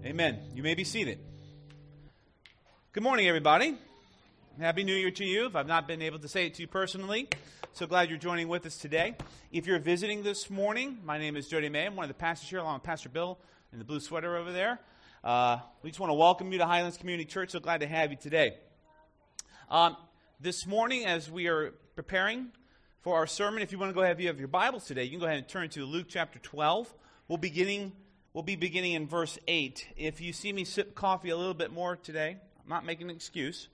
Amen. You may be seated. Good morning, everybody. Happy New Year to you. If I've not been able to say it to you personally, so glad you're joining with us today. If you're visiting this morning, my name is Jody May. I'm one of the pastors here, along with Pastor Bill in the blue sweater over there. We just want to welcome you to Highlands Community Church. So glad to have you today. This morning, as we are preparing for our sermon, if you want to go ahead, if you have your Bibles today, you can go ahead and turn to Luke chapter 12. We'll be beginning in verse 8. If you see me sip coffee a little bit more today, I'm not making an excuse.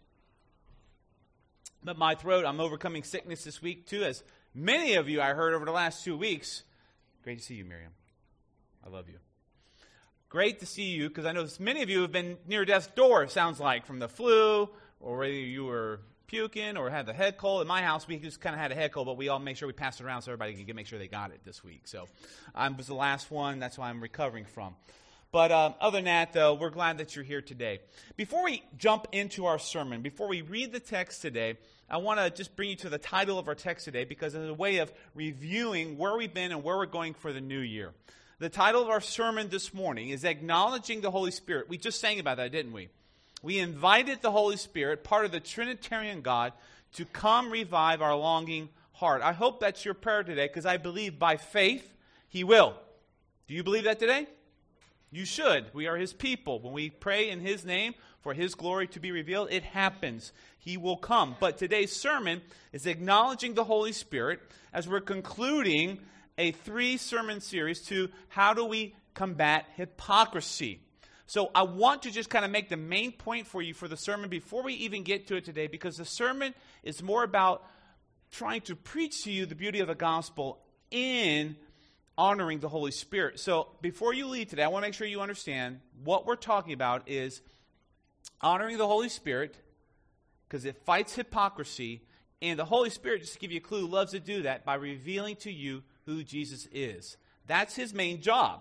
But my throat, I'm overcoming sickness this week too, as many of you I heard over the last 2 weeks. Great to see you, Miriam. I love you. Great to see you, because I know many of you have been near death's door, it sounds like, from the flu, or whether you were puking or had the head cold. In my house, we just kind of had a head cold, but we all make sure we pass it around so everybody can make sure they got it this week. So I was the last one. That's why I'm recovering from. But other than that, though, we're glad that you're here today. Before we jump into our sermon, before we read the text today, I want to just bring you to the title of our text today, because it's a way of reviewing where we've been and where we're going for the new year. The title of our sermon this morning is Acknowledging the Holy Spirit. We just sang about that, didn't we? We invited the Holy Spirit, part of the Trinitarian God, to come revive our longing heart. I hope that's your prayer today, because I believe by faith He will. Do you believe that today? You should. We are His people. When we pray in His name for His glory to be revealed, it happens. He will come. But today's sermon is Acknowledging the Holy Spirit, as we're concluding a 3-sermon series to how do we combat hypocrisy. So I want to just kind of make the main point for you for the sermon before we even get to it today, because the sermon is more about trying to preach to you the beauty of the gospel in honoring the Holy Spirit. So before you leave today, I want to make sure you understand what we're talking about is honoring the Holy Spirit, because it fights hypocrisy, and the Holy Spirit, just to give you a clue, loves to do that by revealing to you who Jesus is. That's His main job.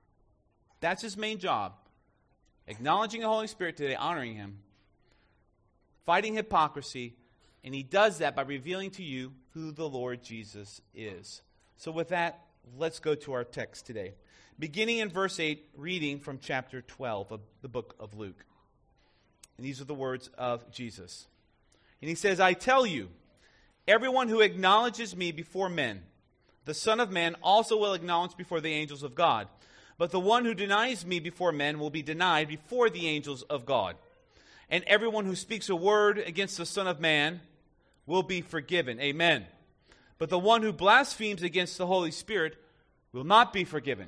That's His main job. Acknowledging the Holy Spirit today, honoring Him, fighting hypocrisy, and He does that by revealing to you who the Lord Jesus is. So with that, let's go to our text today. Beginning in verse 8, reading from chapter 12 of the book of Luke. And these are the words of Jesus. And He says, I tell you, everyone who acknowledges me before men, the Son of Man also will acknowledge before the angels of God. But the one who denies me before men will be denied before the angels of God. And everyone who speaks a word against the Son of Man will be forgiven. Amen. But the one who blasphemes against the Holy Spirit will not be forgiven.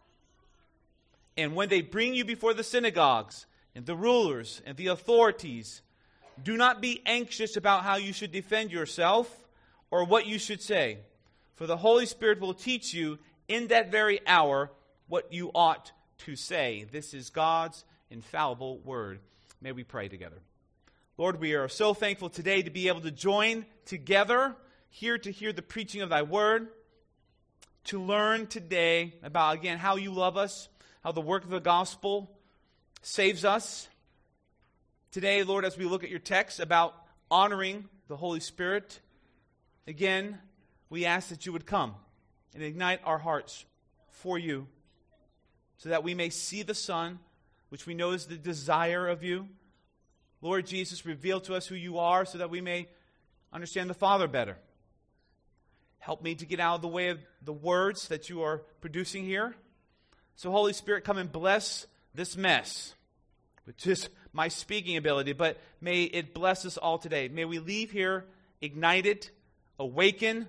And when they bring you before the synagogues and the rulers and the authorities, do not be anxious about how you should defend yourself or what you should say. For the Holy Spirit will teach you in that very hour what you ought to say. This is God's infallible word. May we pray together. Lord, we are so thankful today to be able to join together here to hear the preaching of Thy word, to learn today about, again, how You love us, how the work of the gospel saves us. Today, Lord, as we look at Your text about honoring the Holy Spirit, again, we ask that You would come and ignite our hearts for You, so that we may see the Son, which we know is the desire of You. Lord Jesus, reveal to us who You are so that we may understand the Father better. Help me to get out of the way of the words that You are producing here. So Holy Spirit, come and bless this mess with just my speaking ability, but may it bless us all today. May we leave here ignited, awakened,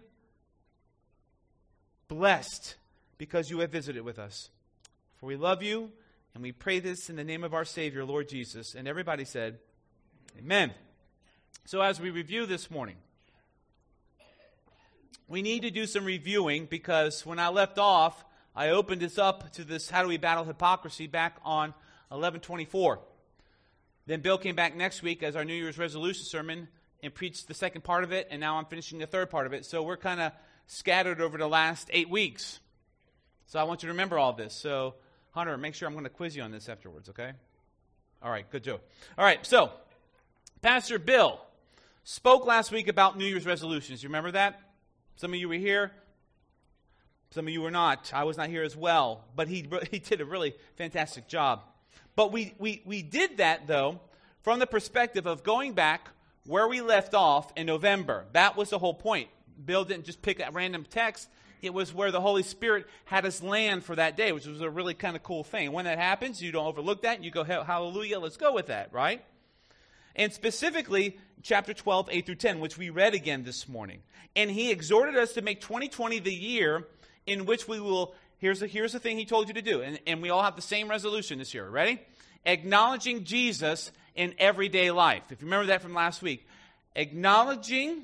blessed, because You have visited with us. For we love You, and we pray this in the name of our Savior, Lord Jesus. And everybody said, Amen. So as we review this morning, we need to do some reviewing, because when I left off, I opened this up to this How Do We Battle Hypocrisy back on 11/24. Then Bill came back next week as our New Year's resolution sermon and preached the second part of it, and now I'm finishing the third part of it. So we're kind of scattered over the last 8 weeks. So I want you to remember all this. So Hunter, make sure I'm going to quiz you on this afterwards, okay? All right, good job. All right, so Pastor Bill spoke last week about New Year's resolutions. You remember that? Some of you were here. Some of you were not. I was not here as well. But he did a really fantastic job. But we did that, though, from the perspective of going back where we left off in November. That was the whole point. Bill didn't just pick a random text. It was where the Holy Spirit had us land for that day, which was a really kind of cool thing. When that happens, you don't overlook that, and you go, hallelujah, let's go with that, right? And specifically, chapter 12, 8 through 10, which we read again this morning. And he exhorted us to make 2020 the year in which we will, here's the thing he told you to do, and we all have the same resolution this year. Ready? Acknowledging Jesus in everyday life. If you remember that from last week. Acknowledging,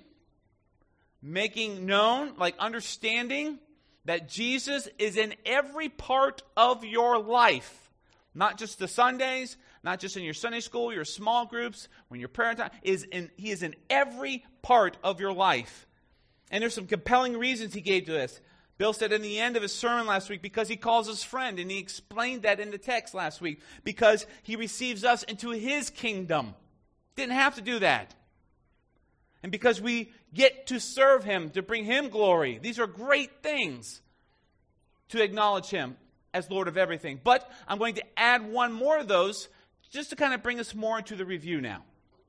making known, like understanding that Jesus is in every part of your life. Not just the Sundays, not just in your Sunday school, your small groups, when your prayer time, he is in every part of your life. And there's some compelling reasons he gave to us. Bill said in the end of his sermon last week, because he calls us friend, and he explained that in the text last week, because he receives us into his kingdom. Didn't have to do that. And because we get to serve him, to bring him glory. These are great things to acknowledge him as Lord of everything. But I'm going to add one more of those just to kind of bring us more into the review now.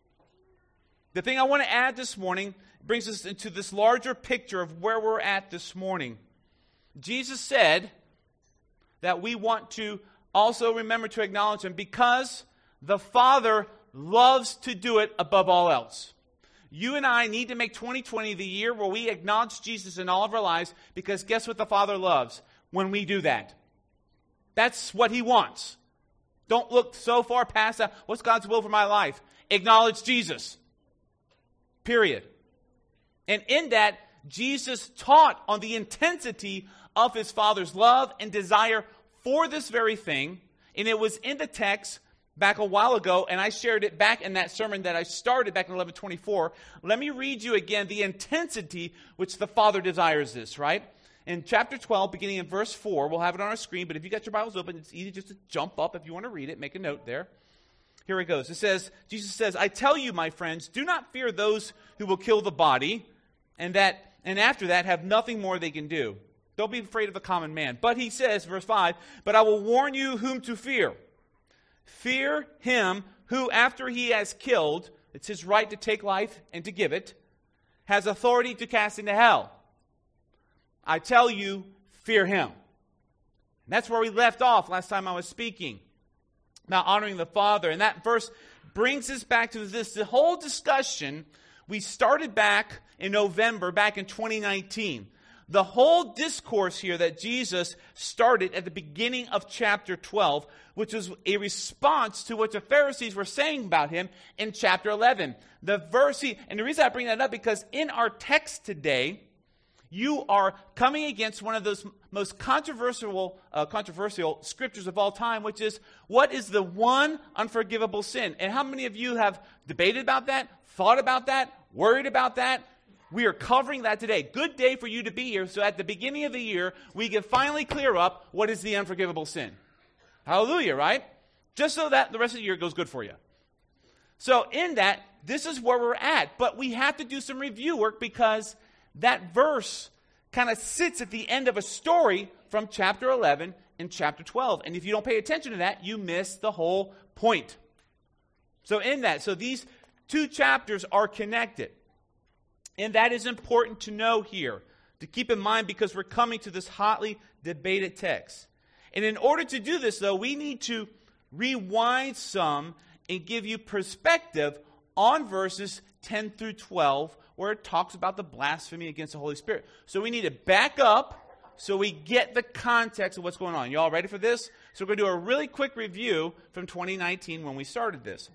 The thing I want to add this morning brings us into this larger picture of where we're at this morning. Jesus said that we want to also remember to acknowledge him because the Father loves to do it above all else. You and I need to make 2020 the year where we acknowledge Jesus in all of our lives, because guess what the Father loves when we do that? That's what he wants. Don't look so far past that. What's God's will for my life? Acknowledge Jesus. Period. And in that, Jesus taught on the intensity of his Father's love and desire for this very thing. And it was in the text back a while ago, and I shared it back in that sermon that I started back in 11:24. Let me read you again the intensity which the Father desires this, right? In chapter 12, beginning in verse 4, we'll have it on our screen, but if you got your Bibles open, it's easy just to jump up if you want to read it. Make a note there. Here it goes. It says, Jesus says, I tell you, my friends, do not fear those who will kill the body, and after that have nothing more they can do. Don't be afraid of the common man. But he says, verse 5, but I will warn you whom to fear. Fear him who, after he has killed, it's his right to take life and to give it, has authority to cast into hell. I tell you, fear him. And that's where we left off last time I was speaking about honoring the Father. And that verse brings us back to the whole discussion we started back in November, back in 2019. The whole discourse here that Jesus started at the beginning of chapter 12, which was a response to what the Pharisees were saying about him in chapter 11. And the reason I bring that up, because in our text today, you are coming against one of those most controversial scriptures of all time, which is, what is the one unforgivable sin? And how many of you have debated about that, thought about that, worried about that? We are covering that today. Good day for you to be here. So at the beginning of the year, we can finally clear up what is the unforgivable sin. Hallelujah, right? Just so that the rest of the year goes good for you. So in that, this is where we're at. But we have to do some review work, because that verse kind of sits at the end of a story from chapter 11 and chapter 12. And if you don't pay attention to that, you miss the whole point. So in that, these two chapters are connected. And that is important to know here, to keep in mind, because we're coming to this hotly debated text. And in order to do this, though, we need to rewind some and give you perspective on verses 10 through 12, where it talks about the blasphemy against the Holy Spirit. So we need to back up so we get the context of what's going on. You all ready for this? So we're going to do a really quick review from 2019 when we started this.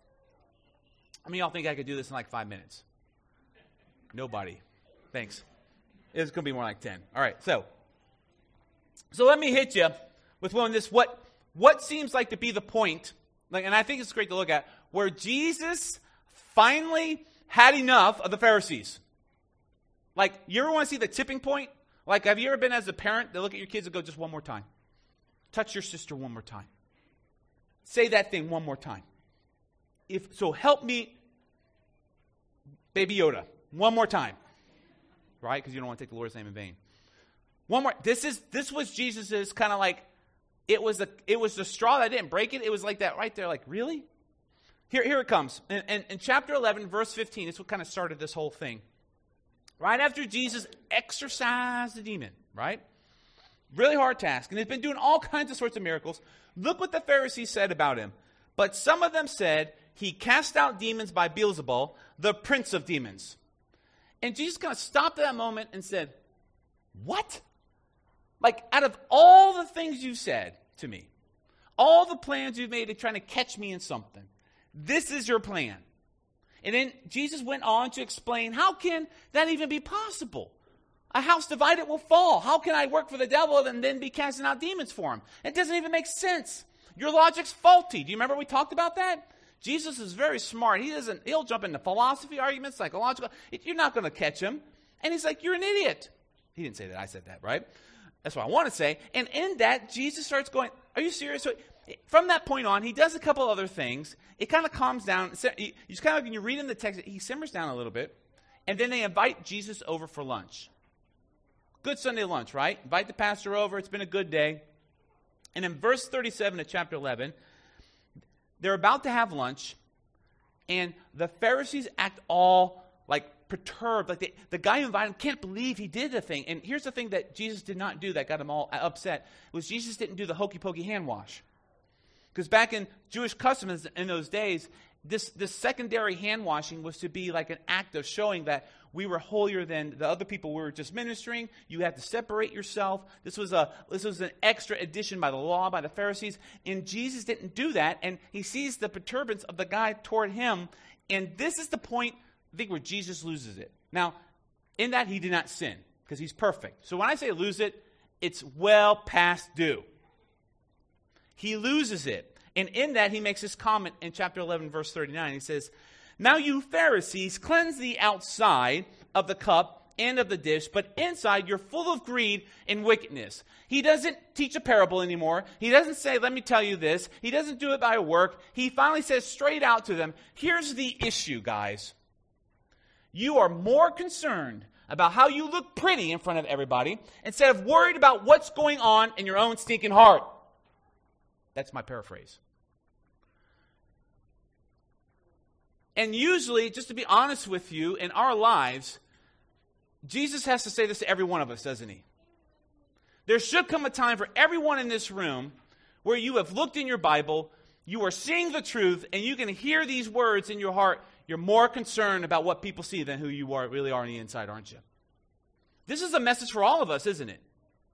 How many of y'all think I could do this in like 5 minutes? Nobody. Thanks. It's going to be more like 10. All right, so let me hit you with one of this, what seems like to be the point, and I think it's great to look at, where Jesus finally had enough of the Pharisees. Like, you ever want to see the tipping point? Like, have you ever been as a parent to look at your kids and go, just one more time? Touch your sister one more time. Say that thing one more time. So help me, Baby Yoda, one more time. Right? Because you don't want to take the Lord's name in vain. One more. This was Jesus' kind of like It was the straw that didn't break it. It was like that right there, like, really? Here it comes. In chapter 11, verse 15, it's what kind of started this whole thing. Right after Jesus exorcised the demon, right? Really hard task. And he's been doing all kinds of sorts of miracles. Look what the Pharisees said about him. But some of them said, he cast out demons by Beelzebul, the prince of demons. And Jesus kind of stopped at that moment and said, what? Like, out of all the things you said to me, all the plans you've made to trying to catch me in something, this is your plan. And then Jesus went on to explain, how can that even be possible? A house divided will fall. How can I work for the devil and then be casting out demons for him? It doesn't even make sense. Your logic's faulty. Do you remember we talked about that? Jesus is very smart. He'll jump into philosophy arguments, psychological. You're not going to catch him. And he's like, you're an idiot. He didn't say that. I said that, right? That's what I want to say. And in that, Jesus starts going, are you serious? So from that point on, he does a couple other things. It kind of calms down. You just kind of, when you read in the text, he simmers down a little bit. And then they invite Jesus over for lunch. Good Sunday lunch, right? Invite the pastor over. It's been a good day. And in verse 37 of chapter 11, they're about to have lunch. And the Pharisees act all like perturbed. Like the guy who invited him can't believe he did the thing. And here's the thing that Jesus did not do that got him all upset. Was Jesus didn't do the hokey pokey hand wash. Because back in Jewish customs in those days, this secondary hand washing was to be like an act of showing that we were holier than the other people we were just ministering. You had to separate yourself. This was an extra addition by the law, by the Pharisees. And Jesus didn't do that. And he sees the perturbance of the guy toward him. And this is the point, I think, where Jesus loses it. Now, in that he did not sin, because he's perfect. So when I say lose it, it's well past due. He loses it. And in that, he makes this comment in chapter 11, verse 39. He says, now you Pharisees cleanse the outside of the cup and of the dish, but inside you're full of greed and wickedness. He doesn't teach a parable anymore. He doesn't say, let me tell you this. He doesn't do it by work. He finally says straight out to them, here's the issue, guys. You are more concerned about how you look pretty in front of everybody instead of worried about what's going on in your own stinking heart. That's my paraphrase. And usually, just to be honest with you, in our lives, Jesus has to say this to every one of us, doesn't he? There should come a time for everyone in this room where you have looked in your Bible, you are seeing the truth, and you can hear these words in your heart. You're more concerned about what people see than who you really are on the inside, aren't you? This is a message for all of us, isn't it?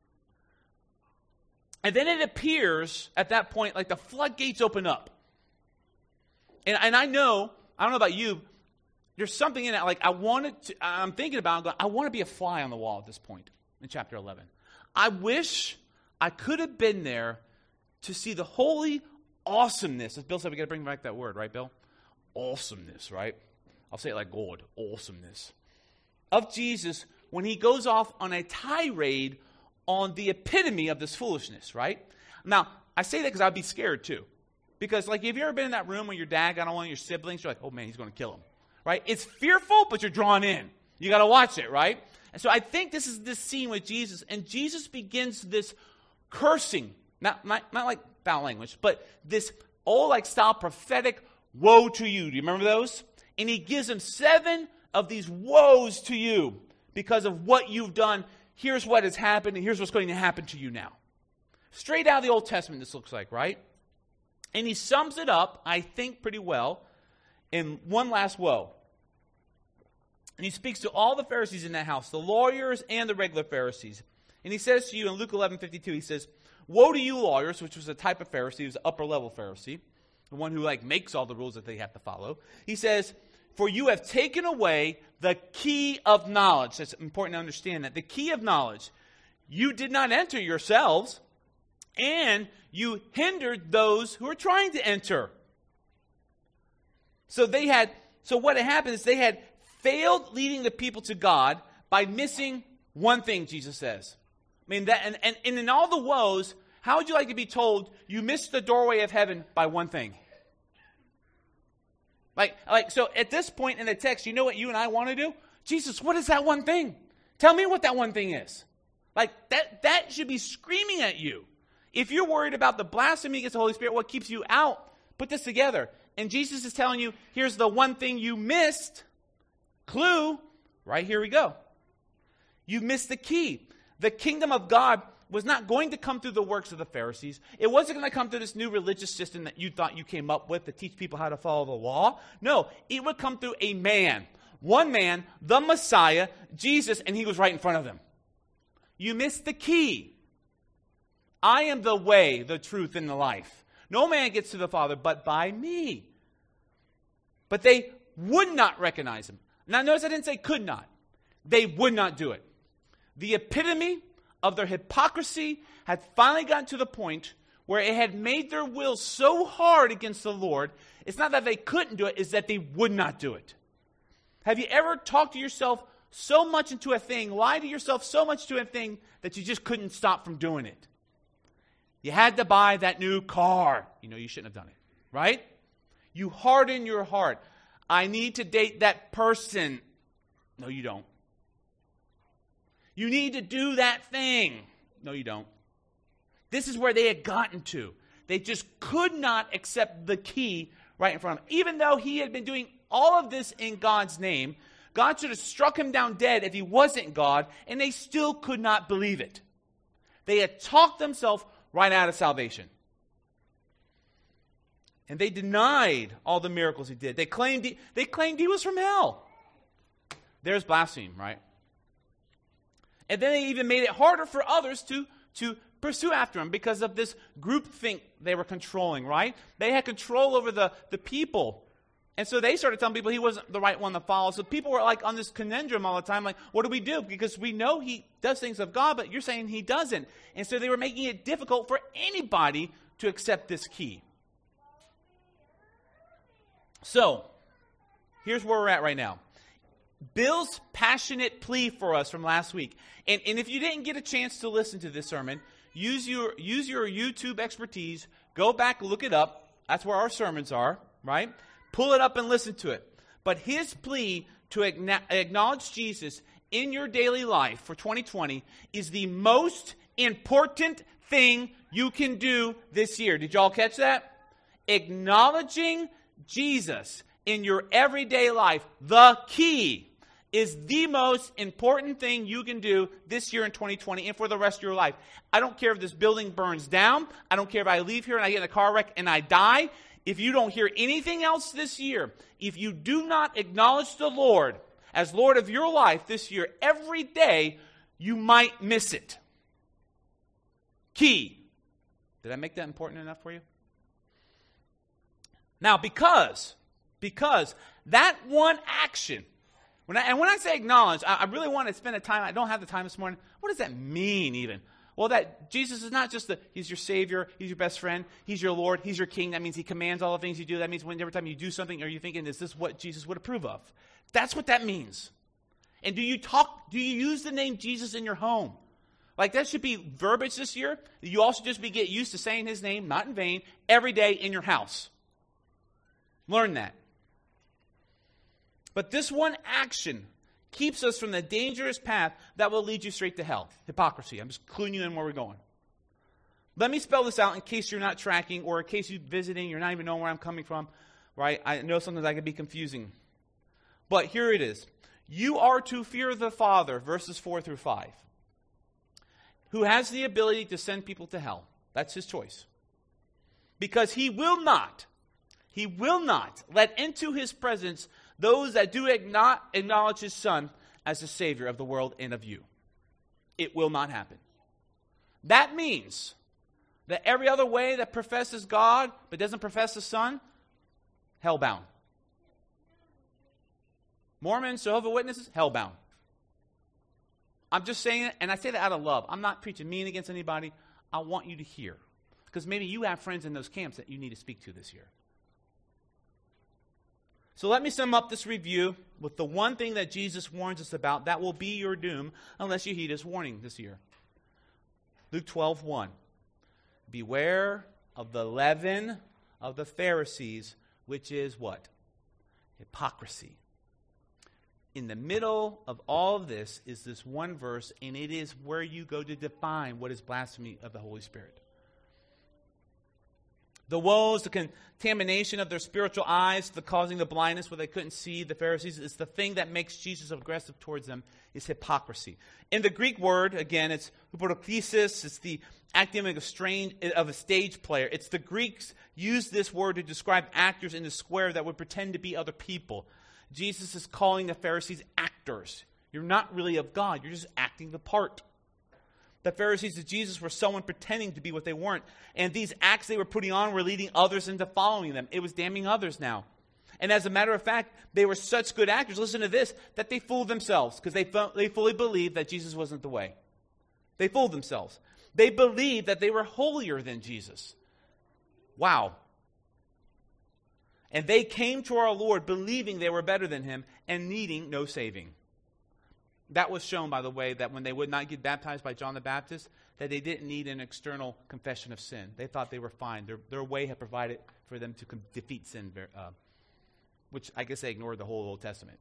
And then it appears at that point like the floodgates open up. And I don't know about you, there's something in it, like I'm thinking about, I want to be a fly on the wall at this point in chapter 11. I wish I could have been there to see the holy awesomeness. As Bill said, we got to bring back that word, right, Bill? Awesomeness, right? I'll say it like God, awesomeness. Of Jesus when he goes off on a tirade on the epitome of this foolishness, right? Now, I say that because I'd be scared too. Because, like, have you ever been in that room when your dad got on one of your siblings? You're like, oh, man, he's going to kill him, right? It's fearful, but you're drawn in. You got to watch it, right? And so I think this is this scene with Jesus, and Jesus begins this cursing, not like foul language, but this old, style prophetic woe to you. Do you remember those? And he gives him 7 of these woes to you because of what you've done. Here's what has happened, and here's what's going to happen to you now. Straight out of the Old Testament, this looks like, right? And he sums it up, I think, pretty well in one last woe. And he speaks to all the Pharisees in that house, the lawyers and the regular Pharisees. And he says to you in Luke 11:52, he says, woe to you lawyers, which was a type of Pharisee, he was an upper-level Pharisee, the one who makes all the rules that they have to follow. He says, for you have taken away the key of knowledge. That's important to understand that. The key of knowledge. You did not enter yourselves, and you hindered those who were trying to enter. So what had happened is they had failed leading the people to God by missing one thing, Jesus says. I mean, that, and in all the woes, how would you like to be told you missed the doorway of heaven by one thing? So at this point in the text, you know what you and I want to do? Jesus, what is that one thing? Tell me what that one thing is. That should be screaming at you. If you're worried about the blasphemy against the Holy Spirit, what keeps you out, put this together. And Jesus is telling you, here's the one thing you missed. Clue, right here we go. You missed the key. The kingdom of God was not going to come through the works of the Pharisees. It wasn't going to come through this new religious system that you thought you came up with to teach people how to follow the law. No, it would come through a man. One man, the Messiah, Jesus, and he was right in front of them. You missed the key. I am the way, the truth, and the life. No man gets to the Father but by me. But they would not recognize him. Now notice I didn't say could not. They would not do it. The epitome of their hypocrisy had finally gotten to the point where it had made their will so hard against the Lord. It's not that they couldn't do it, it's that they would not do it. Have you ever talked to yourself so much into a thing, lied to yourself so much to a thing that you just couldn't stop from doing it? You had to buy that new car. You know you shouldn't have done it, right? You harden your heart. I need to date that person. No, you don't. You need to do that thing. No, you don't. This is where they had gotten to. They just could not accept the key right in front of them. Even though he had been doing all of this in God's name, God should have struck him down dead if he wasn't God, and they still could not believe it. They had talked themselves right out of salvation. And they denied all the miracles he did. They claimed he was from hell. There's blasphemy, right? And then they even made it harder for others to pursue after him because of this groupthink they were controlling, right? They had control over the people. And so they started telling people he wasn't the right one to follow. So people were like on this conundrum all the time, like, what do we do? Because we know he does things of God, but you're saying he doesn't. And so they were making it difficult for anybody to accept this key. So, here's where we're at right now. Bill's passionate plea for us from last week. And if you didn't get a chance to listen to this sermon, use your YouTube expertise. Go back, look it up. That's where our sermons are, right? Pull it up and listen to it. But his plea to acknowledge Jesus in your daily life for 2020 is the most important thing you can do this year. Did y'all catch that? Acknowledging Jesus in your everyday life, the key, is the most important thing you can do this year in 2020 and for the rest of your life. I don't care if this building burns down. I don't care if I leave here and I get in a car wreck and I die. If you don't hear anything else this year, if you do not acknowledge the Lord as Lord of your life this year, every day, you might miss it. Key. Did I make that important enough for you? Now, because that one action, when I say acknowledge, I really want to spend a time, I don't have the time this morning. What does that mean even? Well, that Jesus is not just he's your Savior, he's your best friend, he's your Lord, he's your King. That means he commands all the things you do. That means every time you do something, are you thinking, is this what Jesus would approve of? That's what that means. And do you use the name Jesus in your home? Like that should be verbiage this year. You also just get used to saying his name, not in vain, every day in your house. Learn that. But this one action keeps us from the dangerous path that will lead you straight to hell. Hypocrisy. I'm just cluing you in where we're going. Let me spell this out in case you're not tracking or in case you're visiting, you're not even knowing where I'm coming from. Right? I know sometimes I can be confusing. But here it is. You are to fear the Father, verses 4 through 5, who has the ability to send people to hell. That's his choice. Because he will not let into his presence those that do acknowledge his Son as the Savior of the world and of you. It will not happen. That means that every other way that professes God but doesn't profess the Son, hellbound. Mormons, Jehovah's Witnesses, hellbound. I'm just saying it, and I say that out of love. I'm not preaching mean against anybody. I want you to hear. Because maybe you have friends in those camps that you need to speak to this year. So let me sum up this review with the one thing that Jesus warns us about that will be your doom unless you heed his warning this year. Luke 12:1. Beware of the leaven of the Pharisees, which is what? Hypocrisy. In the middle of all of this is this one verse, and it is where you go to define what is blasphemy of the Holy Spirit. The woes, the contamination of their spiritual eyes, the causing the blindness where they couldn't see, the Pharisees, is the thing that makes Jesus aggressive towards them, is hypocrisy. In the Greek word, again, it's hypokrisis. It's the acting of a stage player. It's the Greeks use this word to describe actors in the square that would pretend to be other people. Jesus is calling the Pharisees actors. You're not really of God. You're just acting the part. The Pharisees of Jesus were someone pretending to be what they weren't. And these acts they were putting on were leading others into following them. It was damning others now. And as a matter of fact, they were such good actors, listen to this, that they fooled themselves because they fully believed that Jesus wasn't the way. They fooled themselves. They believed that they were holier than Jesus. Wow. And they came to our Lord believing they were better than him and needing no saving. That was shown, by the way, that when they would not get baptized by John the Baptist, that they didn't need an external confession of sin. They thought they were fine. Their way had provided for them to defeat sin, which I guess they ignored the whole Old Testament.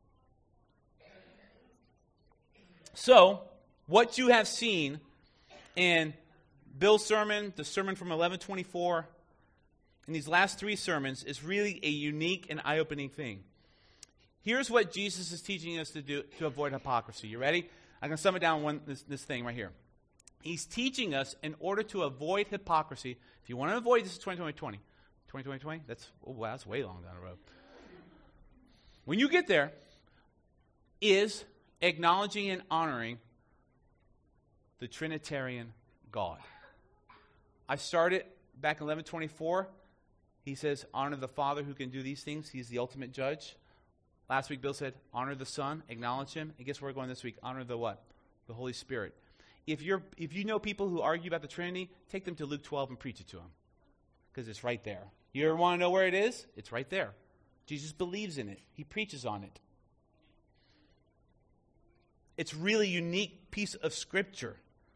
So, what you have seen in Bill's sermon, the sermon from 11:24, and these last three sermons is really a unique and eye-opening thing. Here's what Jesus is teaching us to do to avoid hypocrisy. You ready? I'm going to sum it down this thing right here. He's teaching us in order to avoid hypocrisy. If you want to avoid this, is 2020. 2020? That's way long down the road. When you get there, is acknowledging and honoring the Trinitarian God. I started back in 11:24. He says, honor the Father who can do these things. He's the ultimate judge. Last week, Bill said, honor the Son, acknowledge him. And guess where we're going this week? Honor the what? The Holy Spirit. If you know people who argue about the Trinity, take them to Luke 12 and preach it to them. Because it's right there. You ever want to know where it is? It's right there. Jesus believes in it. He preaches on it. It's really a unique piece of Scripture.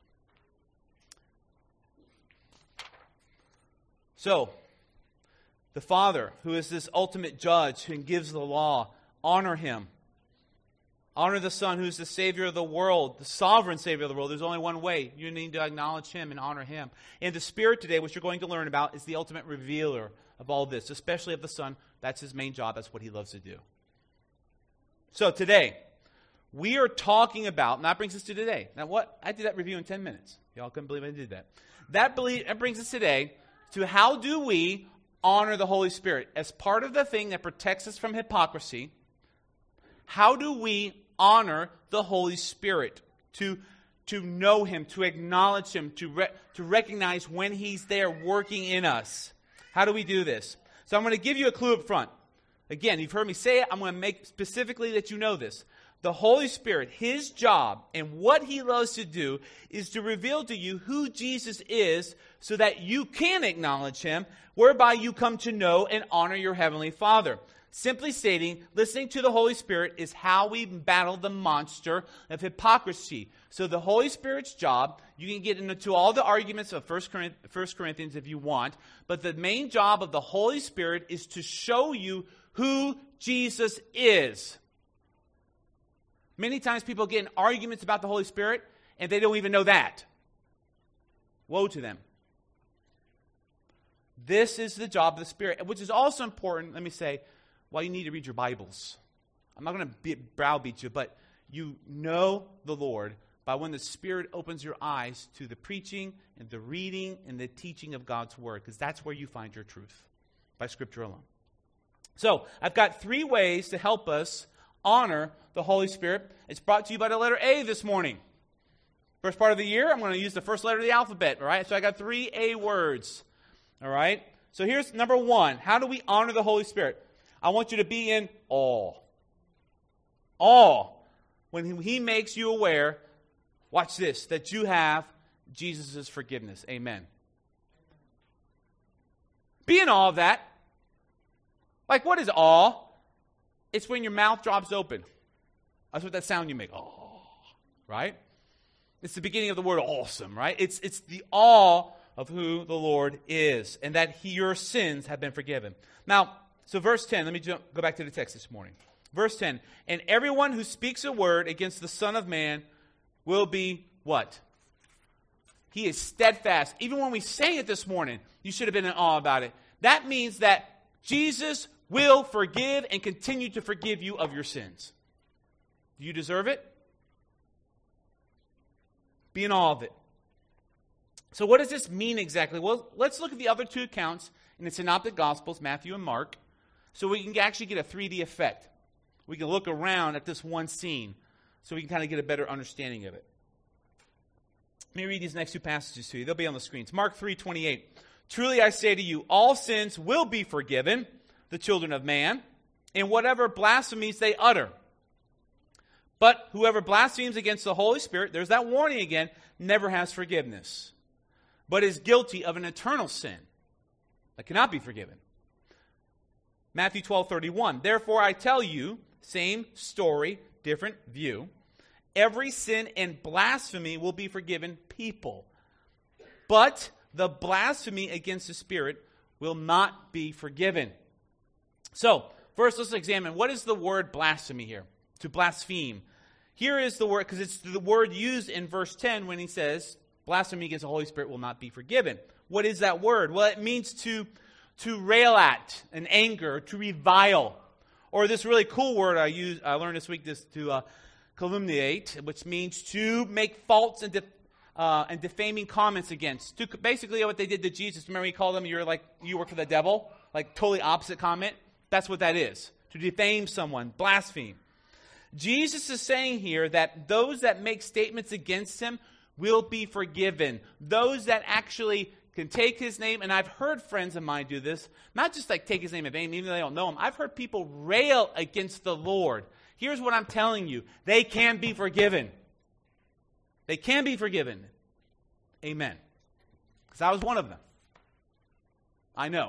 So, the Father, who is this ultimate judge who gives the law, honor him. Honor the Son, who's the Savior of the world, the sovereign Savior of the world. There's only one way. You need to acknowledge him and honor him. And the Spirit today, which you're going to learn about, is the ultimate revealer of all this, especially of the Son. That's his main job. That's what he loves to do. So today, we are talking about, and that brings us to today. Now what? I did that review in 10 minutes. Y'all couldn't believe I did that. That brings us today to how do we honor the Holy Spirit? As part of the thing that protects us from hypocrisy, how do we honor the Holy Spirit? To know him, to acknowledge him, to recognize when he's there working in us. How do we do this? So I'm going to give you a clue up front. Again, you've heard me say it. I'm going to make specifically that you know this. The Holy Spirit, his job and what he loves to do is to reveal to you who Jesus is so that you can acknowledge him, whereby you come to know and honor your Heavenly Father. Simply stating, listening to the Holy Spirit is how we battle the monster of hypocrisy. So the Holy Spirit's job, you can get into all the arguments of 1 Corinthians if you want, but the main job of the Holy Spirit is to show you who Jesus is. Many times people get in arguments about the Holy Spirit and they don't even know that. Woe to them. This is the job of the Spirit, which is also important, let me say, why you need to read your Bibles. I'm not going to browbeat you, but you know the Lord by when the Spirit opens your eyes to the preaching and the reading and the teaching of God's Word, because that's where you find your truth, by Scripture alone. So, I've got 3 ways to help us honor the Holy Spirit. It's brought to you by the letter A this morning. First part of the year, I'm going to use the first letter of the alphabet, all right? So I got 3 A words, all right? So here's number 1. How do we honor the Holy Spirit? I want you to be in awe. Awe. When he makes you aware, watch this, that you have Jesus' forgiveness. Amen. Be in awe of that. Like, what is awe? It's when your mouth drops open. That's what that sound you make. Oh, right? It's the beginning of the word awesome, right? It's the awe of who the Lord is and that your sins have been forgiven. Now, so verse 10, let me go back to the text this morning. Verse 10, and everyone who speaks a word against the Son of Man will be what? He is steadfast. Even when we sang it this morning, you should have been in awe about it. That means that Jesus will forgive and continue to forgive you of your sins. Do you deserve it? Be in awe of it. So what does this mean exactly? Well, let's look at the other two accounts in the Synoptic Gospels, Matthew and Mark, so we can actually get a 3D effect. We can look around at this one scene so we can kind of get a better understanding of it. Let me read these next two passages to you. They'll be on the screens. Mark 3:28. Truly I say to you, all sins will be forgiven the children of man, in whatever blasphemies they utter. But whoever blasphemes against the Holy Spirit, there's that warning again, never has forgiveness, but is guilty of an eternal sin that cannot be forgiven. Matthew 12:31. Therefore I tell you, same story, different view, every sin and blasphemy will be forgiven people, but the blasphemy against the Spirit will not be forgiven. So, first let's examine, what is the word blasphemy here? To blaspheme. Here is the word, because it's the word used in verse 10 when he says, blasphemy against the Holy Spirit will not be forgiven. What is that word? Well, it means to rail at in anger, to revile. Or this really cool word I learned this week, to calumniate, which means to make false and defaming comments against. Basically what they did to Jesus, remember he called them, you work for the devil? Like totally opposite comment. That's what that is. To defame someone, blaspheme. Jesus is saying here that those that make statements against him will be forgiven. Those that actually can take his name, and I've heard friends of mine do this, not just like take his name in vain, even though they don't know him. I've heard people rail against the Lord. Here's what I'm telling you. They can be forgiven. They can be forgiven. Amen. Because I was one of them. I know.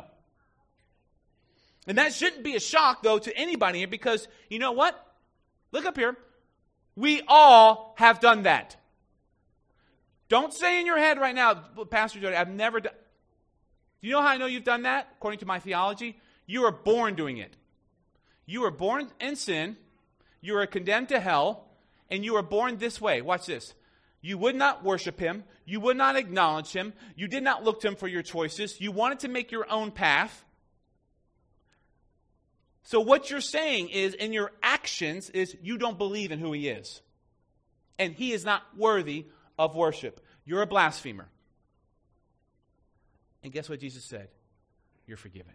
And that shouldn't be a shock, though, to anybody here, because you know what? Look up here. We all have done that. Don't say in your head right now, Pastor Jody, I've never done. Do you know how I know you've done that? According to my theology, you were born doing it. You were born in sin. You were condemned to hell. And you were born this way. Watch this. You would not worship him. You would not acknowledge him. You did not look to him for your choices. You wanted to make your own path. So what you're saying is, in your actions, is you don't believe in who he is. And he is not worthy of worship. You're a blasphemer. And guess what Jesus said? You're forgiven.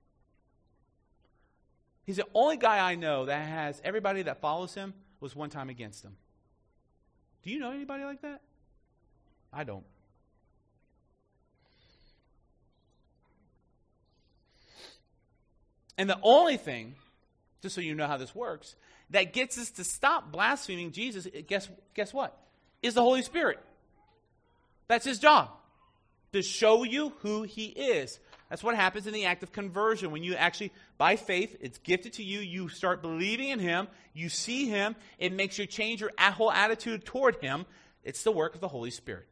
He's the only guy I know that has everybody that follows him was one time against him. Do you know anybody like that? I don't. And the only thing, just so you know how this works, that gets us to stop blaspheming Jesus, guess what? Is the Holy Spirit. That's his job. To show you who he is. That's what happens in the act of conversion. When you actually, by faith, it's gifted to you. You start believing in him. You see him. It makes you change your whole attitude toward him. It's the work of the Holy Spirit.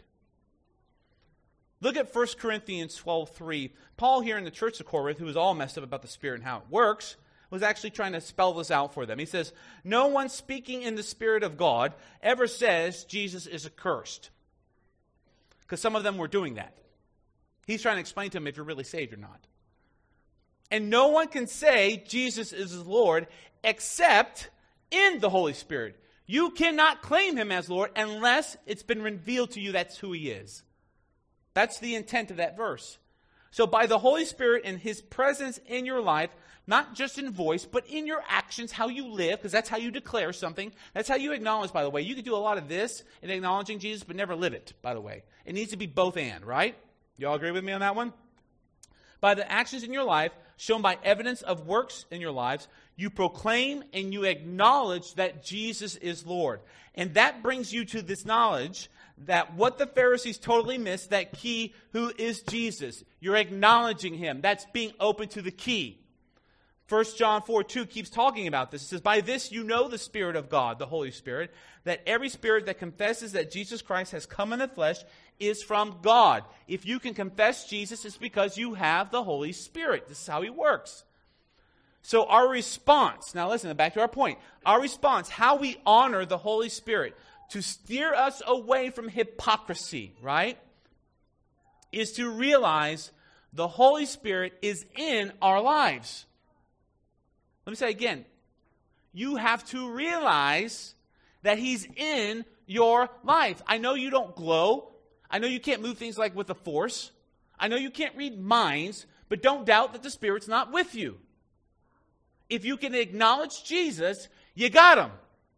Look at 1 Corinthians 12:3. Paul here in the church of Corinth, who was all messed up about the Spirit and how it works, was actually trying to spell this out for them. He says, no one speaking in the Spirit of God ever says Jesus is accursed. Because some of them were doing that. He's trying to explain to them if you're really saved or not. And no one can say Jesus is his Lord except in the Holy Spirit. You cannot claim him as Lord unless it's been revealed to you that's who he is. That's the intent of that verse. So by the Holy Spirit and his presence in your life, not just in voice, but in your actions, how you live, because that's how you declare something. That's how you acknowledge, by the way. You could do a lot of this in acknowledging Jesus, but never live it, by the way. It needs to be both and, right? You all agree with me on that one? By the actions in your life, shown by evidence of works in your lives, you proclaim and you acknowledge that Jesus is Lord. And that brings you to this knowledge that what the Pharisees totally missed, that key, who is Jesus. You're acknowledging him. That's being open to the key. 1 John 4:2 keeps talking about this. It says, by this you know the Spirit of God, the Holy Spirit, that every spirit that confesses that Jesus Christ has come in the flesh is from God. If you can confess Jesus, it's because you have the Holy Spirit. This is how he works. So our response, now listen, back to our point. Our response, how we honor the Holy Spirit to steer us away from hypocrisy, right, is to realize The Holy Spirit is in our lives. Let me say again. You have to realize that He's in your life. I know you don't glow. I know you can't move things like with a force. I know you can't read minds, but don't doubt that the Spirit's not with you. If you can acknowledge Jesus, you got Him.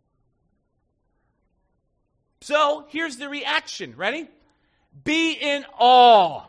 So, here's the reaction. Ready? Be in awe.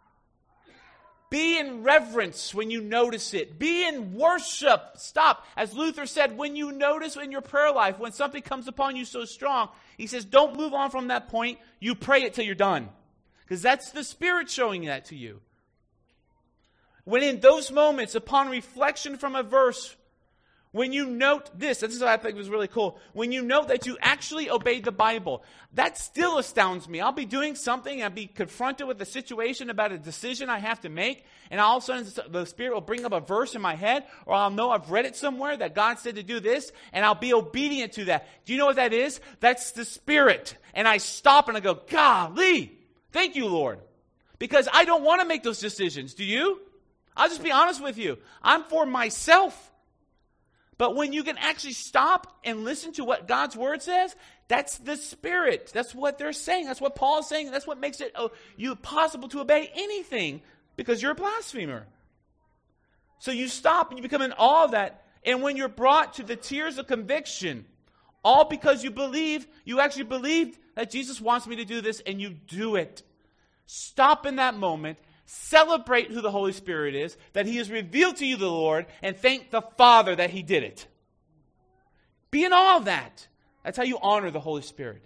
Be in reverence when you notice it. Be in worship. Stop. As Luther said, when you notice in your prayer life, when something comes upon you so strong, he says, don't move on from that point. You pray it till you're done. Because that's the Spirit showing that to you. When in those moments, upon reflection from a verse, when you note this is what I think was really cool. When you note that you actually obeyed the Bible, that still astounds me. I'll be doing something, I'll be confronted with a situation about a decision I have to make, and all of a sudden the Spirit will bring up a verse in my head, or I'll know I've read it somewhere that God said to do this, and I'll be obedient to that. Do you know what that is? That's the Spirit. And I stop and I go, golly, thank you, Lord. Because I don't want to make those decisions. Do you? I'll just be honest with you. I'm for myself. But when you can actually stop and listen to what God's Word says, that's the Spirit. That's what they're saying. That's what Paul is saying. That's what makes it possible to obey anything, because you're a blasphemer. So you stop and you become in awe of that. And when you're brought to the tears of conviction, all because you actually believed that Jesus wants me to do this, and you do it. Stop in that moment. Celebrate who the Holy Spirit is, that He has revealed to you the Lord, and thank the Father that He did it. Be in awe of that. That's how you honor the Holy Spirit.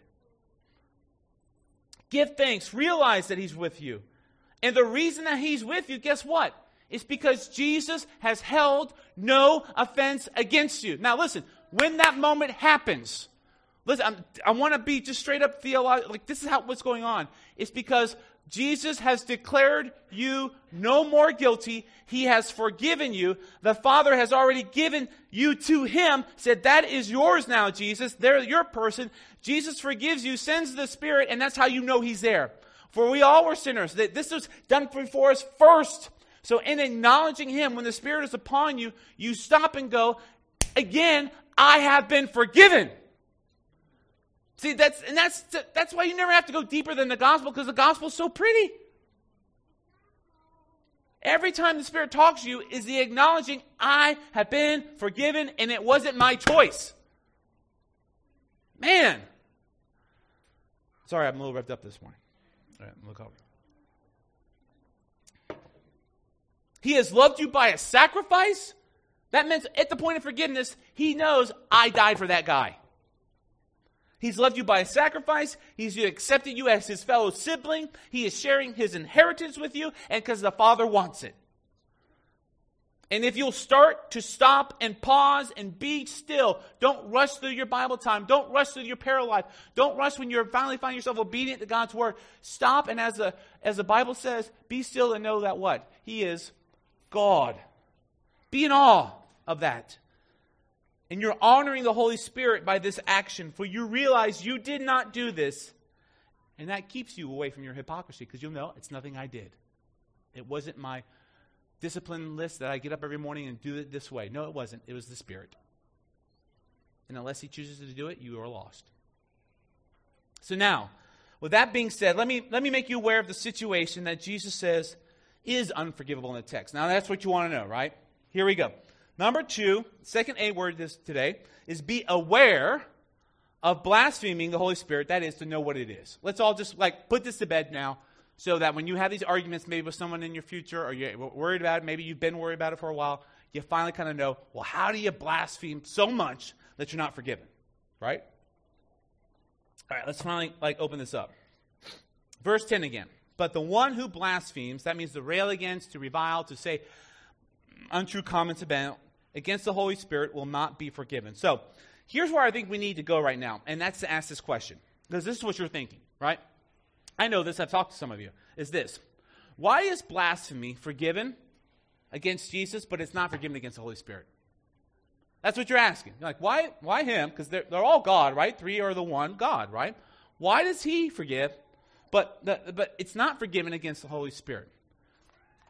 Give thanks. Realize that He's with you. And the reason that He's with you, guess what? It's because Jesus has held no offense against you. Now listen, when that moment happens, listen, I want to be just straight up theological. Like, this is what's going on. It's because Jesus has declared you no more guilty. He has forgiven you. The Father has already given you to Him, said, that is yours now, Jesus. They're your person. Jesus forgives you, sends the Spirit, and that's how you know He's there. For we all were sinners. This was done before us first. So in acknowledging Him, when the Spirit is upon you, you stop and go, again, I have been forgiven. See, that's why you never have to go deeper than the gospel, because the gospel is so pretty. Every time the Spirit talks to you is the acknowledging, I have been forgiven, and it wasn't my choice. Man. Sorry, I'm a little revved up this morning. All right, look over. He has loved you by a sacrifice. That means at the point of forgiveness, He knows I died for that guy. He's loved you by a sacrifice. He's accepted you as His fellow sibling. He is sharing His inheritance with you, and because the Father wants it. And if you'll start to stop and pause and be still, don't rush through your Bible time. Don't rush through your prayer life. Don't rush when you finally find yourself obedient to God's Word. Stop, and as the Bible says, be still and know that what? He is God. Be in awe of that. And you're honoring the Holy Spirit by this action, for you realize you did not do this. And that keeps you away from your hypocrisy, because you'll know it's nothing I did. It wasn't my discipline list that I get up every morning and do it this way. No, it wasn't. It was the Spirit. And unless He chooses to do it, you are lost. So now, with that being said, let me make you aware of the situation that Jesus says is unforgivable in the text. Now, that's what you want to know, right? Here we go. Number 2, second A word today, is be aware of blaspheming the Holy Spirit. That is, to know what it is. Let's all just put this to bed now, so that when you have these arguments maybe with someone in your future, or you're worried about it, maybe you've been worried about it for a while, you finally kind of know, well, how do you blaspheme so much that you're not forgiven? Right? All right, let's finally open this up. Verse 10 again. But the one who blasphemes, that means to rail against, to revile, to say untrue comments against the Holy Spirit, will not be forgiven. So, here's where I think we need to go right now, and that's to ask this question, because this is what you're thinking, right? I know this, I've talked to some of you, is this. Why is blasphemy forgiven against Jesus, but it's not forgiven against the Holy Spirit? That's what you're asking. You're like, why Him? Because they're all God, right? Three are the one God, right? Why does He forgive, but it's not forgiven against the Holy Spirit?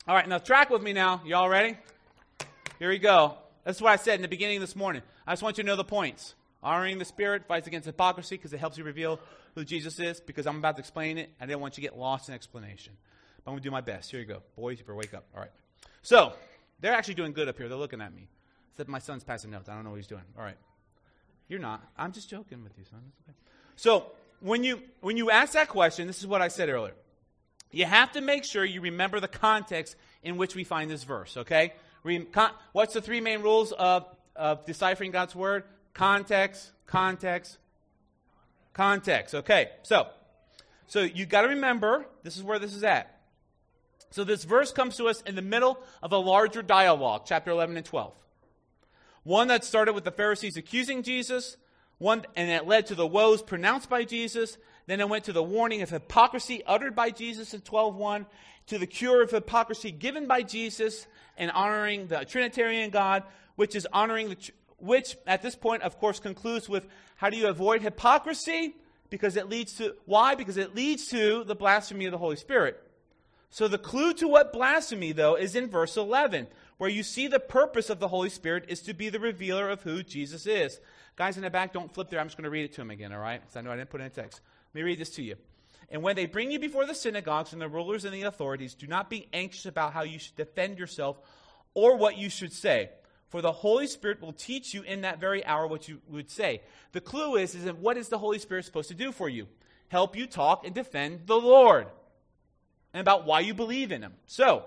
All right, now track with me now. You all ready? Here we go. That's what I said in the beginning this morning. I just want you to know the points. Honoring the Spirit fights against hypocrisy because it helps you reveal who Jesus is, because I'm about to explain it. I didn't want you to get lost in explanation. But I'm going to do my best. Here you go. Boys, you better wake up. All right. So, they're actually doing good up here. They're looking at me. Except my son's passing notes. I don't know what he's doing. All right. You're not. I'm just joking with you, son. Okay. So, when you ask that question, this is what I said earlier. You have to make sure you remember the context in which we find this verse, okay? What's the three main rules of deciphering God's Word? Context, context, context. Okay, so you got to remember, this is where this is at. So this verse comes to us in the middle of a larger dialogue, chapter 11 and 12. One that started with the Pharisees accusing Jesus, and it led to the woes pronounced by Jesus. Then it went to the warning of hypocrisy uttered by Jesus in 12:1, to the cure of hypocrisy given by Jesus, and honoring the Trinitarian God, which is honoring which at this point, of course, concludes with how do you avoid hypocrisy? Because it leads to, why? Because it leads to the blasphemy of the Holy Spirit. So the clue to what blasphemy, though, is in verse 11, where you see the purpose of the Holy Spirit is to be the revealer of who Jesus is. Guys in the back, don't flip there. I'm just going to read it to them again, all right? Because I know I didn't put it in text. Let me read this to you. And when they bring you before the synagogues and the rulers and the authorities, do not be anxious about how you should defend yourself or what you should say. For the Holy Spirit will teach you in that very hour what you would say. The clue is that what is the Holy Spirit supposed to do for you? Help you talk and defend the Lord. And about why you believe in Him. So,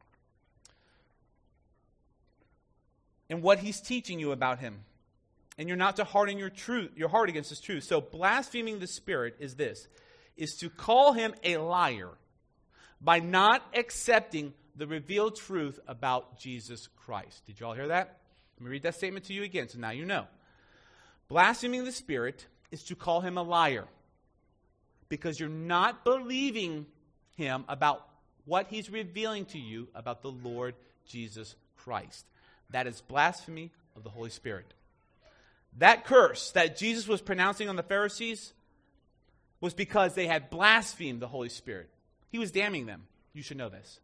and what He's teaching you about Him. And you're not to harden your heart against His truth. So blaspheming the Spirit is this, is to call Him a liar by not accepting the revealed truth about Jesus Christ. Did you all hear that? Let me read that statement to you again, so now you know. Blaspheming the Spirit is to call Him a liar because you're not believing Him about what He's revealing to you about the Lord Jesus Christ. That is blasphemy of the Holy Spirit. That curse that Jesus was pronouncing on the Pharisees was because they had blasphemed the Holy Spirit. He was damning them. You should know this.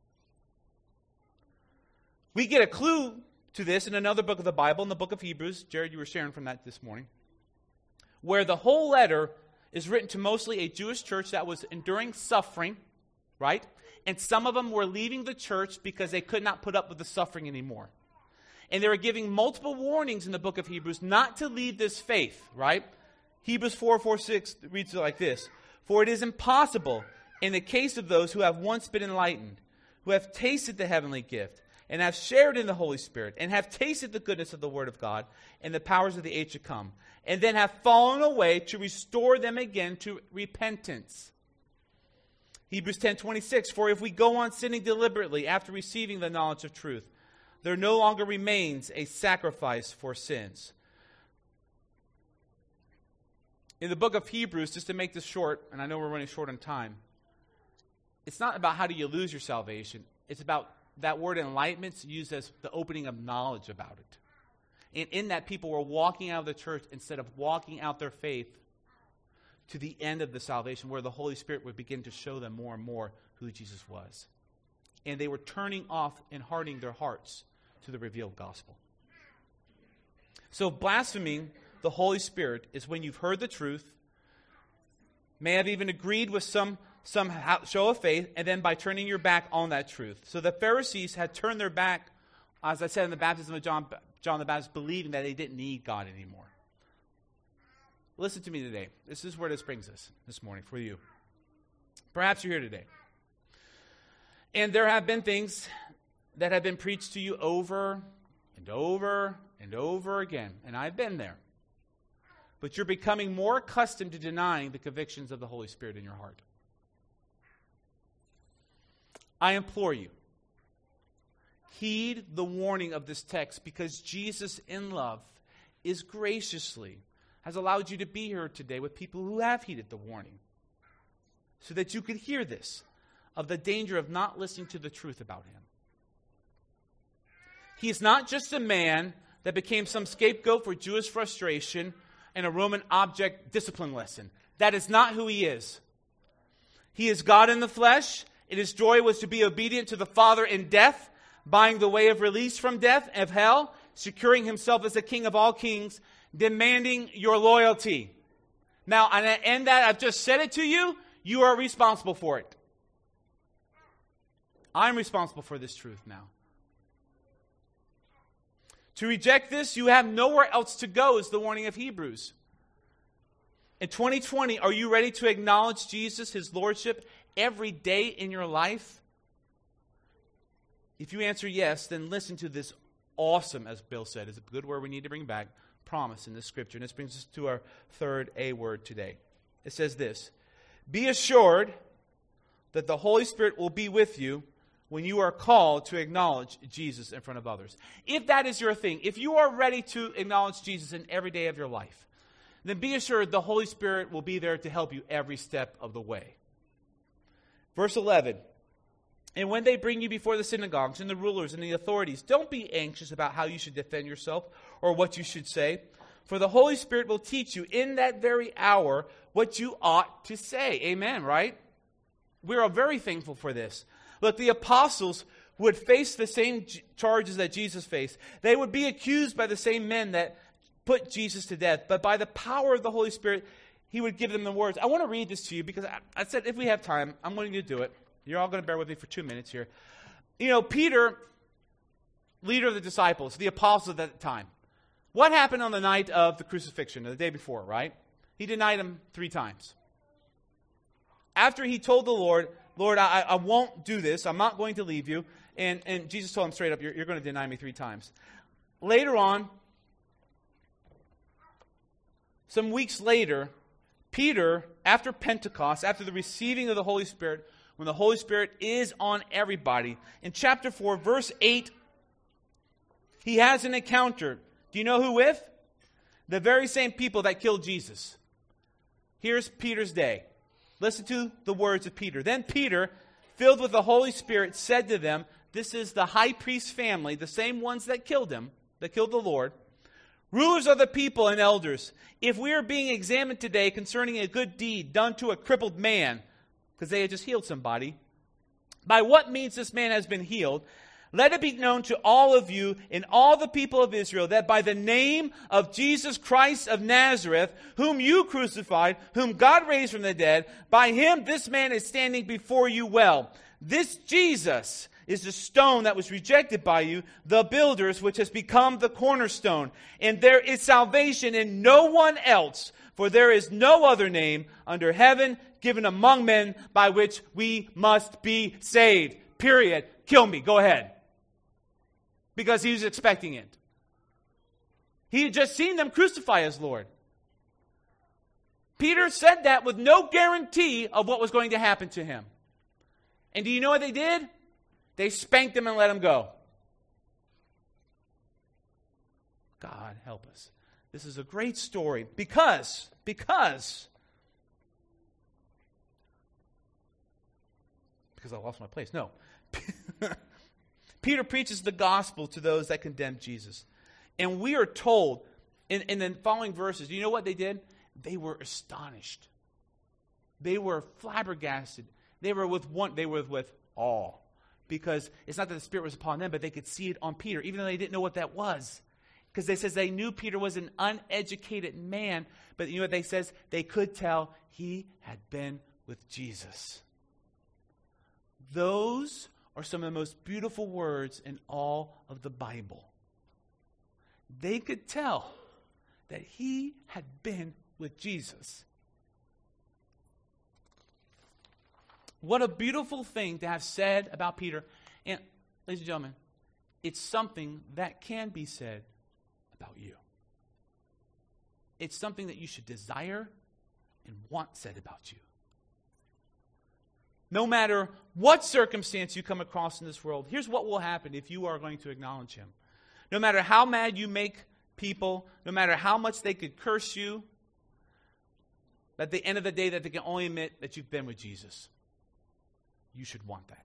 We get a clue to this in another book of the Bible, in the book of Hebrews. Jared, you were sharing from that this morning. Where the whole letter is written to mostly a Jewish church that was enduring suffering, right? And some of them were leaving the church because they could not put up with the suffering anymore. And they were giving multiple warnings in the book of Hebrews not to leave this faith, right? Hebrews 4:6 reads it like this. For it is impossible in the case of those who have once been enlightened, who have tasted the heavenly gift, and have shared in the Holy Spirit, and have tasted the goodness of the Word of God, and the powers of the age to come, and then have fallen away, to restore them again to repentance. Hebrews 10:26, for if we go on sinning deliberately after receiving the knowledge of truth, there no longer remains a sacrifice for sins. In the book of Hebrews, just to make this short, and I know we're running short on time, it's not about how do you lose your salvation. It's about that word enlightenment's used as the opening of knowledge about it. And in that, people were walking out of the church instead of walking out their faith to the end of the salvation, where the Holy Spirit would begin to show them more and more who Jesus was. And they were turning off and hardening their hearts to the revealed gospel. So blaspheming the Holy Spirit is when you've heard the truth, may have even agreed with some show of faith, and then by turning your back on that truth. So the Pharisees had turned their back, as I said, in the baptism of John the Baptist, believing that they didn't need God anymore. Listen to me today. This is where this brings us this morning for you. Perhaps you're here today. And there have been things that have been preached to you over and over and over again. And I've been there. But you're becoming more accustomed to denying the convictions of the Holy Spirit in your heart. I implore you, heed the warning of this text, because Jesus in love is graciously has allowed you to be here today with people who have heeded the warning, so that you could hear this, of the danger of not listening to the truth about Him. He is not just a man that became some scapegoat for Jewish frustration and a Roman object discipline lesson. That is not who He is. He is God in the flesh, And his joy was to be obedient to the Father in death, buying the way of release from death, of hell, securing himself as the King of all kings, demanding your loyalty. Now, and that I've just said it to you, you are responsible for it. I'm responsible for this truth now. To reject this, you have nowhere else to go, is the warning of Hebrews. In 2020, are you ready to acknowledge Jesus, his lordship, every day in your life? If you answer yes, then listen to this awesome, as Bill said, is a good word we need to bring back, promise in the scripture. And this brings us to our third A word today. It says this: be assured that the Holy Spirit will be with you when you are called to acknowledge Jesus in front of others. If that is your thing, if you are ready to acknowledge Jesus in every day of your life, then be assured the Holy Spirit will be there to help you every step of the way. Verse 11, and when they bring you before the synagogues and the rulers and the authorities, don't be anxious about how you should defend yourself or what you should say, for the Holy Spirit will teach you in that very hour what you ought to say. Amen, right? We are very thankful for this. Look, the apostles would face the same charges that Jesus faced. They would be accused by the same men that put Jesus to death, but by the power of the Holy Spirit, he would give them the words. I want to read this to you because I said if we have time, I'm going to do it. You're all going to bear with me for 2 minutes here. You know, Peter, leader of the disciples, the apostles at the time. What happened on the night of the crucifixion, the day before, right? He denied him 3 times. After he told the Lord, I won't do this. I'm not going to leave you. And Jesus told him straight up, you're going to deny me 3 times. Later on, some weeks later, Peter, after Pentecost, after the receiving of the Holy Spirit, when the Holy Spirit is on everybody, in chapter 4, verse 8, he has an encounter. Do you know who with? The very same people that killed Jesus. Here's Peter's day. Listen to the words of Peter. Then Peter, filled with the Holy Spirit, said to them, this is the high priest family, the same ones that killed him, that killed the Lord, rulers of the people and elders, if we are being examined today concerning a good deed done to a crippled man, because they had just healed somebody, by what means this man has been healed, let it be known to all of you and all the people of Israel that by the name of Jesus Christ of Nazareth, whom you crucified, whom God raised from the dead, by him this man is standing before you well. This Jesus is the stone that was rejected by you, the builders, which has become the cornerstone. And there is salvation in no one else, for there is no other name under heaven given among men by which we must be saved. Period. Kill me. Go ahead. Because he was expecting it. He had just seen them crucify his Lord. Peter said that with no guarantee of what was going to happen to him. And do you know what they did? They spanked him and let him go. God help us. This is a great story because I lost my place. No. Peter preaches the gospel to those that condemn Jesus. And we are told in the following verses, do you know what they did? They were astonished. They were flabbergasted. They were with awe. Because it's not that the Spirit was upon them, but they could see it on Peter, even though they didn't know what that was. Because they says they knew Peter was an uneducated man, but you know what they says? They could tell he had been with Jesus. Those are some of the most beautiful words in all of the Bible. They could tell that he had been with Jesus. What a beautiful thing to have said about Peter. And, ladies and gentlemen, it's something that can be said about you. It's something that you should desire and want said about you. No matter what circumstance you come across in this world, here's what will happen if you are going to acknowledge him. No matter how mad you make people, no matter how much they could curse you, at the end of the day that they can only admit that you've been with Jesus. You should want that.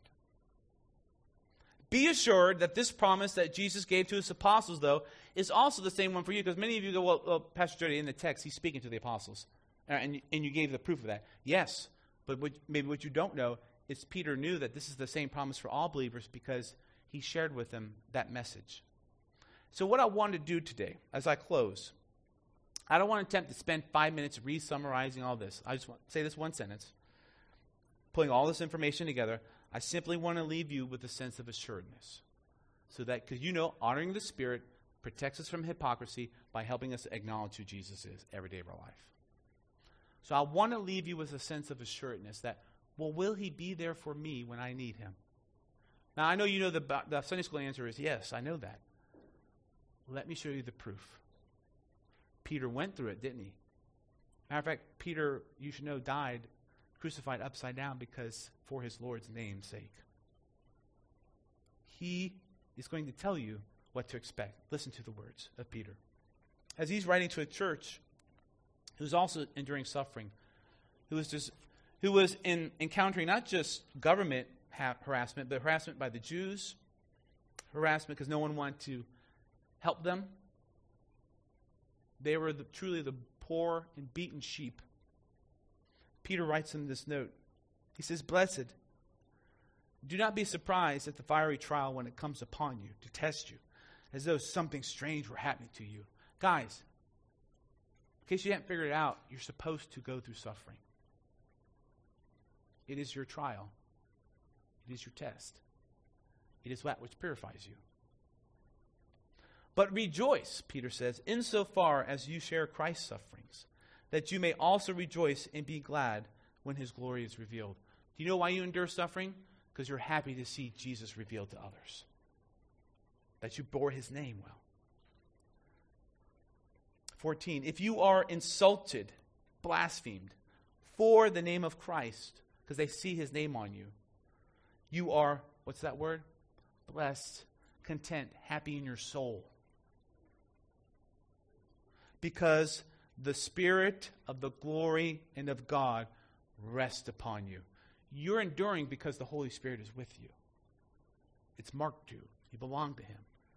Be assured that this promise that Jesus gave to his apostles, though, is also the same one for you. Because many of you go, well, Pastor Jody, in the text, he's speaking to the apostles. And you gave the proof of that. Yes, but maybe what you don't know Peter knew that this is the same promise for all believers because he shared with them that message. So what I want to do today, as I close, I don't want to attempt to spend 5 minutes re-summarizing all this. I just want to say this one sentence. Pulling all this information together, I simply want to leave you with a sense of assuredness. So that, because honoring the Spirit protects us from hypocrisy by helping us acknowledge who Jesus is every day of our life. So I want to leave you with a sense of assuredness that, well, will he be there for me when I need him? Now, I know the Sunday school answer is yes, I know that. Let me show you the proof. Peter went through it, didn't he? Matter of fact, Peter, you should know, died crucified upside down because for his Lord's name's sake. He is going to tell you what to expect. Listen to the words of Peter. As he's writing to a church who's also enduring suffering, who was encountering not just government harassment, but harassment by the Jews, harassment because no one wanted to help them. They were truly the poor and beaten sheep. Peter writes in this note. He says, "Blessed, do not be surprised at the fiery trial when it comes upon you to test you, as though something strange were happening to you." Guys, in case you haven't figured it out, you're supposed to go through suffering. It is your trial. It is your test. It is that which purifies you. "But rejoice," Peter says, "insofar as you share Christ's sufferings, that you may also rejoice and be glad when his glory is revealed." Do you know why you endure suffering? Because you're happy to see Jesus revealed to others. That you bore his name well. 14, "If you are insulted, blasphemed, for the name of Christ," because they see his name on you, "you are," what's that word? "Blessed, content, happy in your soul. Because the Spirit of the glory and of God rests upon you." You're enduring because the Holy Spirit is with you. It's marked you. You belong to him.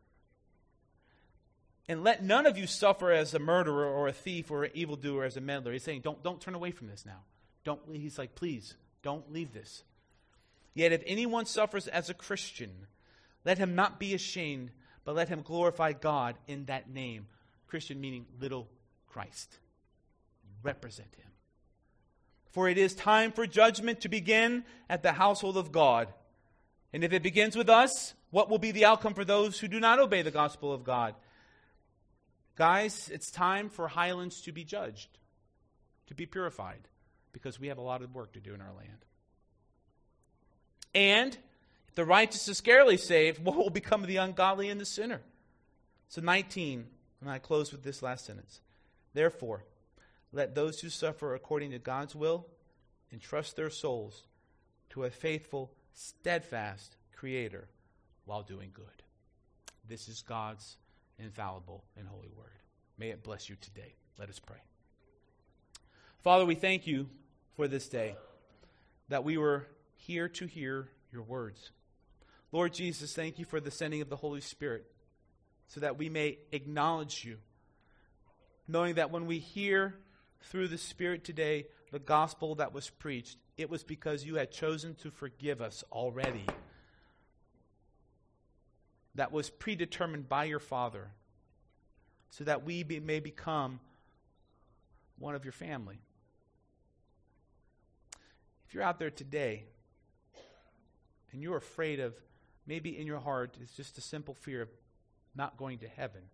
"And let none of you suffer as a murderer or a thief or an evildoer as a meddler." He's saying, don't turn away from this now. He's like, please, don't leave this. "Yet if anyone suffers as a Christian, let him not be ashamed, but let him glorify God in that name." Christian meaning little Christ. Represent him. "For it is time for judgment to begin at the household of God. And if it begins with us, what will be the outcome for those who do not obey the gospel of God?" Guys, it's time for Highlands to be judged, to be purified, because we have a lot of work to do in our land. "And if the righteous is scarcely saved, what will become of the ungodly and the sinner?" So 19, and I close with this last sentence. "Therefore, let those who suffer according to God's will entrust their souls to a faithful, steadfast Creator while doing good." This is God's infallible and holy word. May it bless you today. Let us pray. Father, we thank you for this day, that we were here to hear your words. Lord Jesus, thank you for the sending of the Holy Spirit, so that we may acknowledge you, knowing that when we hear through the Spirit today the gospel that was preached, it was because you had chosen to forgive us already. That was predetermined by your Father, so that we may become one of your family. If you're out there today and you're afraid of, maybe in your heart, it's just a simple fear of not going to heaven,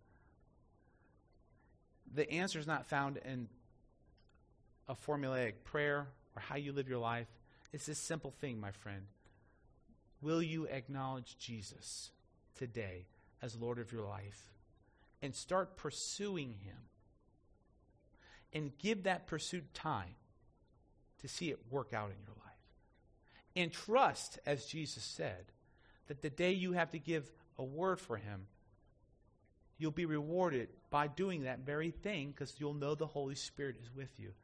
the answer is not found in a formulaic prayer or how you live your life. It's this simple thing, my friend. Will you acknowledge Jesus today as Lord of your life and start pursuing him, and give that pursuit time to see it work out in your life, and trust, as Jesus said, that the day you have to give a word for him, you'll be rewarded by doing that very thing, because you'll know the Holy Spirit is with you.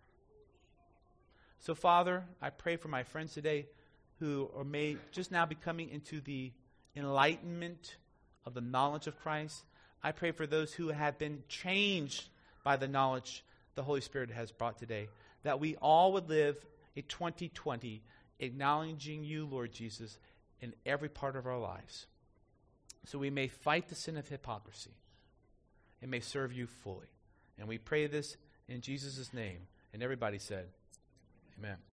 So, Father, I pray for my friends today who are just now be coming into the enlightenment of the knowledge of Christ. I pray for those who have been changed by the knowledge the Holy Spirit has brought today, that we all would live a 2020 acknowledging you, Lord Jesus, in every part of our lives. So we may fight the sin of hypocrisy and may serve you fully. And we pray this in Jesus' name. And everybody said, amen.